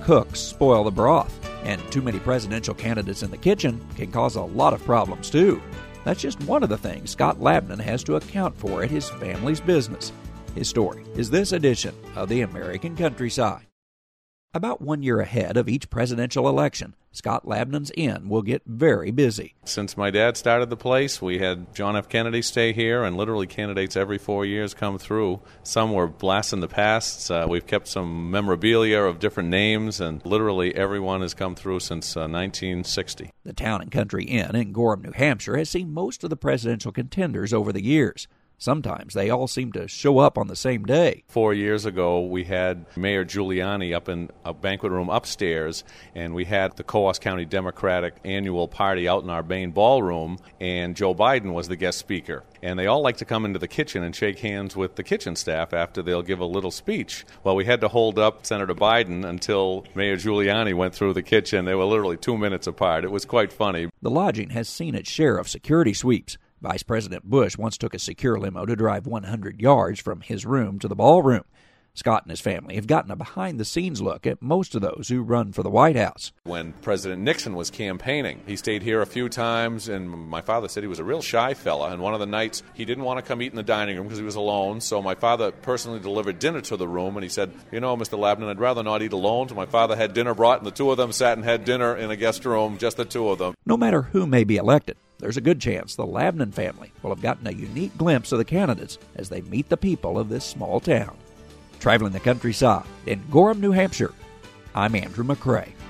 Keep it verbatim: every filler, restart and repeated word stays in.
cooks spoil the broth, and too many presidential candidates in the kitchen can cause a lot of problems too. That's just one of the things Scott Labnon has to account for at his family's business. His story is this edition of the American Countryside. About one year ahead of each presidential election, Scott Labnon's Inn will get very busy. Since my dad started the place, we had John F. Kennedy stay here, and literally candidates every four years come through. Some were blasts in the past. Uh, we've kept some memorabilia of different names, and literally everyone has come through since uh, nineteen sixty. The Town and Country Inn in Gorham, New Hampshire has seen most of the presidential contenders over the years. Sometimes they all seem to show up on the same day. Four years ago, we had Mayor Giuliani up in a banquet room upstairs, and we had the Coos County Democratic annual party out in our main ballroom, and Joe Biden was the guest speaker. And they all like to come into the kitchen and shake hands with the kitchen staff after they'll give a little speech. Well, we had to hold up Senator Biden until Mayor Giuliani went through the kitchen. They were literally two minutes apart. It was quite funny. The lodging has seen its share of security sweeps. Vice President Bush once took a secure limo to drive one hundred yards from his room to the ballroom. Scott and his family have gotten a behind-the-scenes look at most of those who run for the White House. When President Nixon was campaigning, he stayed here a few times, and my father said he was a real shy fella. And one of the nights, he didn't want to come eat in the dining room because he was alone, so my father personally delivered dinner to the room, and he said, you know, Mister Labnon, I'd rather not eat alone. So my father had dinner brought, and the two of them sat and had dinner in a guest room, just the two of them. No matter who may be elected, there's a good chance the Labnon family will have gotten a unique glimpse of the candidates as they meet the people of this small town. Traveling the countryside in Gorham, New Hampshire, I'm Andrew McCrae.